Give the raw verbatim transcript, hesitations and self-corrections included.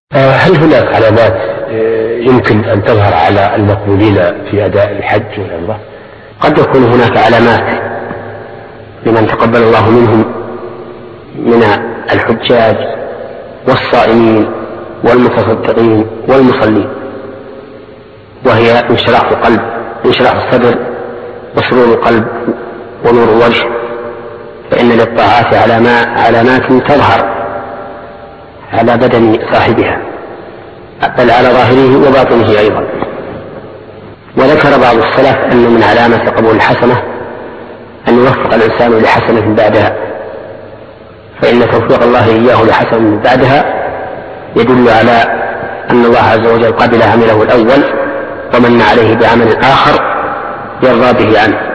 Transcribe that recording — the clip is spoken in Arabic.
هل هناك علامات يمكن أن تظهر على المقبولين في أداء الحج والعمرة؟ قد يكون هناك علامات لمن تقبل الله منهم من الحجاج والصائمين والمتصدقين والمصلين، وهي انشراح القلب، انشراح الصدر وسرور القلب ونور الوجه، فإن للطاعات علامات تظهر على بدن صاحبها بل على ظاهره وباطنه أيضا. وذكر بعض السلف أن من علامة قبول الحسنة أن يوفق الإنسان لحسنة بعدها، فإن توفيق الله إياه لحسنة بعدها يدل على أن الله عز وجل قبل عمله الأول ومن عليه بعمل آخر يرضى به عنه.